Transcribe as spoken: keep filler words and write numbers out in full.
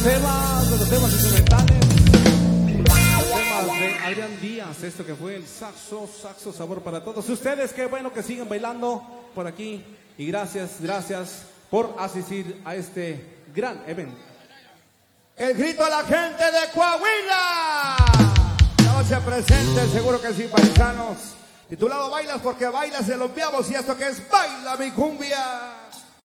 temas, de los temas instrumentales. Los temas de Adrián Díaz, esto que fue el saxo, saxo sabor para todos ustedes. Qué bueno que siguen bailando por aquí. Y gracias, gracias por asistir a este gran evento. El grito a la gente de Coahuila. No se presente, seguro que sí, paisanos. Titulado Bailas porque bailas, se los enviamos y esto que es Baila mi cumbia.